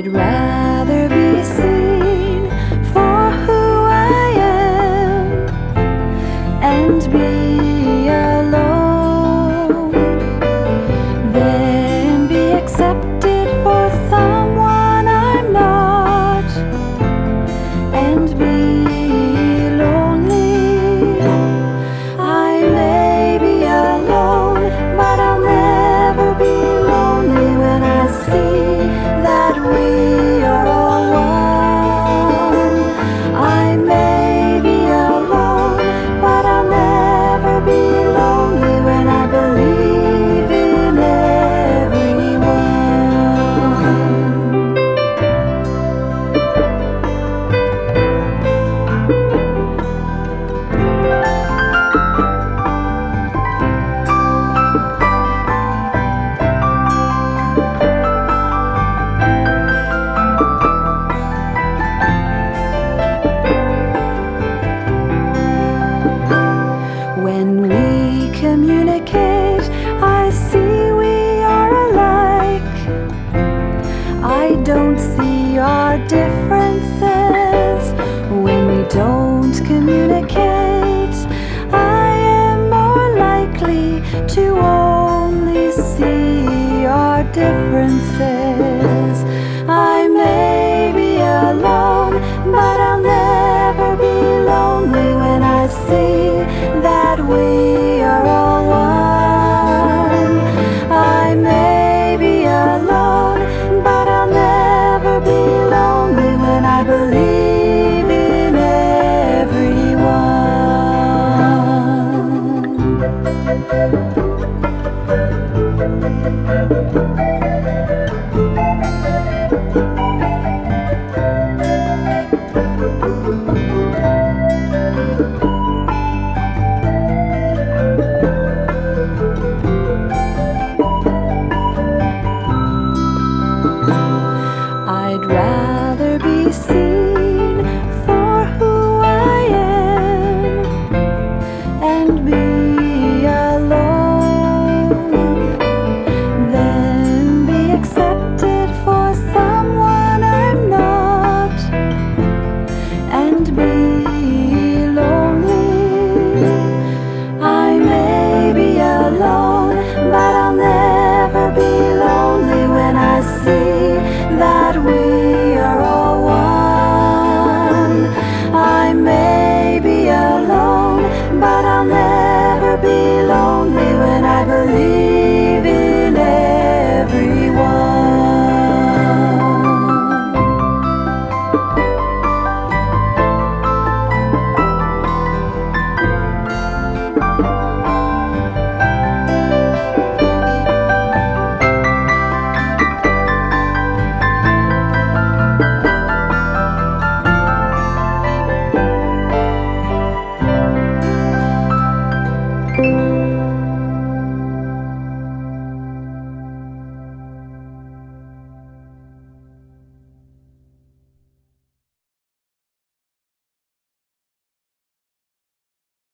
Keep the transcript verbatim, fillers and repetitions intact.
rather be seen for who I am and be alone than be accepted for someone I'm not and be lonely. I may be alone, but I'll never be lonely when I see that we are all one. I may be alone, but I'll never be lonely when I believe in everyone. When we communicate, I see we are alike. I don't see our differences. When we don't communicate, I am more likely to only see our differences. I may be alone, but I'll never be lonely when I see that we are all one. I may be alone, but I'll never be lonely when I believe in I'd rather be seen for who I am and be alone than be accepted for someone I'm not and be lonely. I may be alone, but I'll never be lonely when I see that we are all one. I may be alone, but I'll never be